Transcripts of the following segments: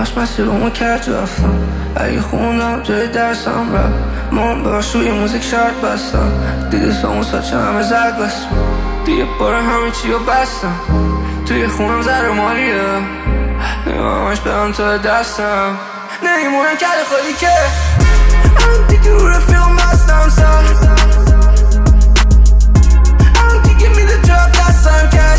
باش مسیرمو کرد رفتم اگه خوندم جای درسم رفت من باش روی موزیک شرط بستم دیگه سامو ساچه همه زرد بستم دیگه بار همه چی رو بستم توی خونم زر مالیه نگاهمش برم تا دستم نمیمونم کل خالی که الان دیگه رو رفیقم بستم سر الان دیگه میده جاب دستم کش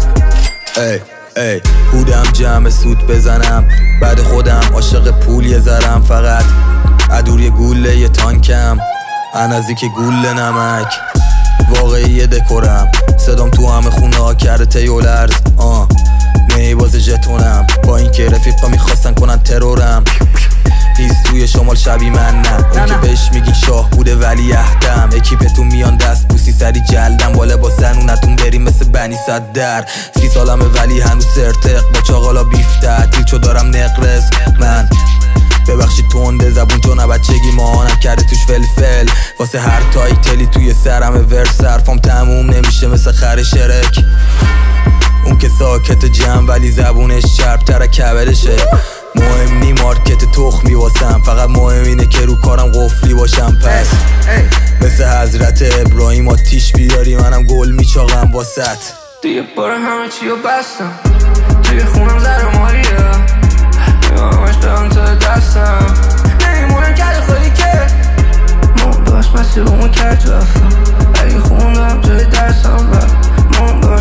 ای هودم جمع سود بزنم بعد خودم عاشق پول یه ذرم فقط عدور یه گوله یه تانکم انزدیک گوله نمک واقعی یه دکورم صدام تو همه خونه ها کرده تیو لرز میباز جتونم با این که رفیقا میخواستن کنن ترورم نیست توی شمال شبی من نه اون که بهش میگی شاه بوده ولی اهدم اکیپتون میان دست بوسی سری جلدم با لباس زنونتون بریم مثل بنی صدر 30 سالمه ولی هنوز سرتق با چاقالا بیف تعطیل چو دارم نقرس من ببخشید تونده زبون چون بچگی ماهانم کرده توش فلفل واسه هر تایتلی توی سرم ورس حرفام تموم نمیشه مثل خر شرک اون که ساکت جمع ولی زبونش چرب تر کبرشه مهم نی مارکت تخمی واسم فقط مهم اینه که رو کارم قفلی باشم پس مثل حضرت ابراهیم آتیش بیاری منم گل میچاقم واسط دیگه بار همه چی رو بستم توی خونم زر مالیه نگاهمش برم تا دستم نمیمونم کل خالی که من باش مسیرمو کرد رفتم اگه خوندم جای درسم رفت من